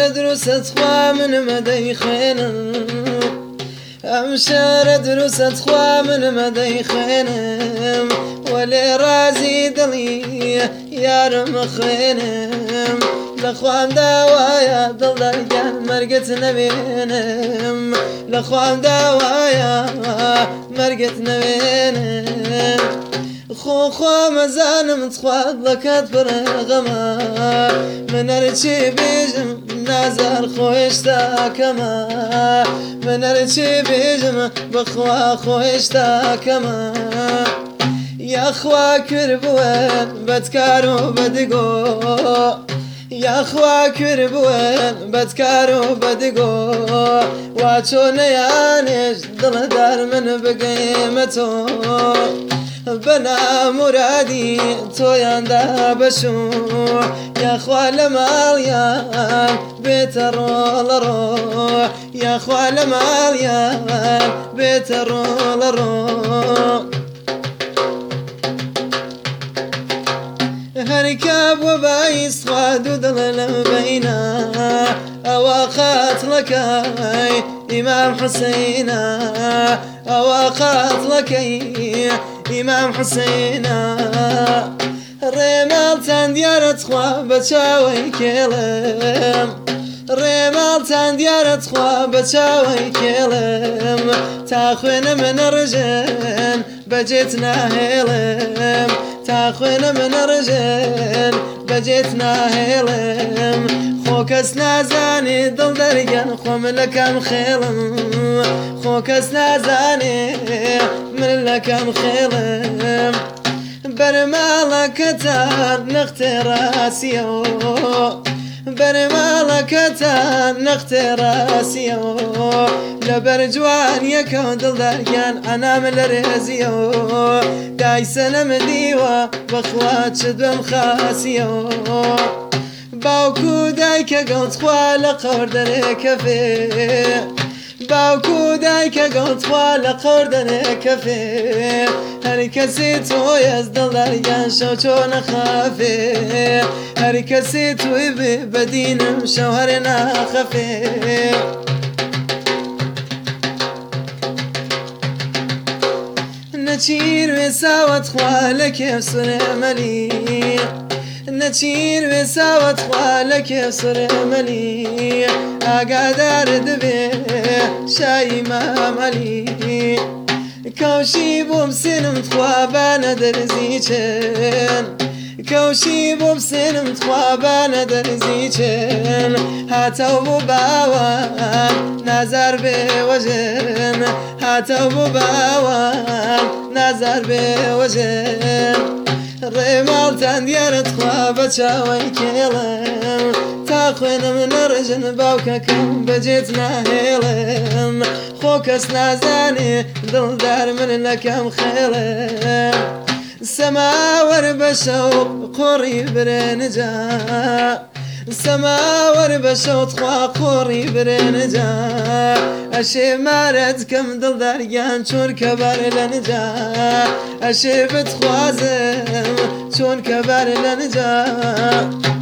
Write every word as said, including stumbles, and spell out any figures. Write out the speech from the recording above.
دروست خوا من مدەی خوێنم ئەم شارە دروست خوا من مەدەی خوێنم وەلێ ڕازی دڵی یارم خوێنم لە خوام داوایە دڵدارگیان مەرگت نەبێنم لە خوام داوایە مەرگت نەبێنم خۆ خوا مەزانم خوا دڵەکەت پڕە غەمە من هەرچی بێژم نازار خۆشتاکەمە من هەرچی بێژم بەخوا خۆشتاکەمە یاخوا کردبووە بەدکار و بەدگۆ یاخوا کردبووە بەدکار و بەدگۆ وا چۆنەیانێش دڵەدار من بگەیمە تۆ بنا مرادی تۆیاندا بەشوو یاخوا لە ماڵیان بێتە ڕۆڵە ڕۆ یاخوا لە ماڵیان بێتە ڕۆڵە ڕۆ هەرکا بووە بایس خوا دوو دڵە لەم بەینە ئەوە قاتڵەکەی ئیمام حوسەینە ئەوە قاتڵەکەی ئیمام حوسەینە ڕێماڵتان دیارەت خوا بە چاوەی کێڵم ڕێماڵتان دیارەت خوا بە چاوەی کێڵم تا خوێنە منە ڕژێن بەجێت ناهێڵم تا خوێنە منە ڕژێن بەجێت ناهێڵم خۆ کەس نازانێ دڵ دەرگیان خۆ من لە کام خێڵم خۆ کەس نازانێ من لە کام خێڵم بەرماڵەکەتان نەختێ ڕاستیەوە بەرماڵەکەتان نەختێ ڕاستیەوە لەبەر جوانیەکە و دڵدارگیان ئەنام لە ڕێزیەوە دایسەنەم دیوە بەخوا چ دوێم خاسیەوە باوکو دایکە گەڵتخوا لە قەور دەرێکە فێ باوکو دایکە گەڵتخوا لە قەور دەرێکە فێ هەر کەسی تۆیەز دڵدارگیان شەو چۆنە خافێ هەر کەسی توی بێ بەدینم شەو هەرێ ناخەفێ نەچیر وێ ساوەت خوا لە کێف سورێمەلی نەچیر وێ ساوەت خوا لە کێف سورێمەلی ئاگادار دەبێ شایی مامەلی کەوشی بۆم سێنم خوابانە دەرزی چێن کەوشی بۆم سێنم خوابانە دەرزی چێن هاتەو بۆ باوان نازار بێوەژێن هاتەو بۆ باوان نازار بێوەژێن ڕێماڵتان دیارەت خوا بە چاوەی کێڵم تا خوێنە منە ڕژن باوکەکەم بەجێت ناهێڵم خۆ کەس نازانێ دڵدار من لە کام خێڵم سەماوەر بە شەوق قۆڕی برێنجا سەماوەر بە شەوت خوا قۆڕی برێنجا ئەشێ مارەت کەم دڵدارگیان چۆن کەبار لە نجا ئەشێ بتخوازم چۆن کەبار لە نجا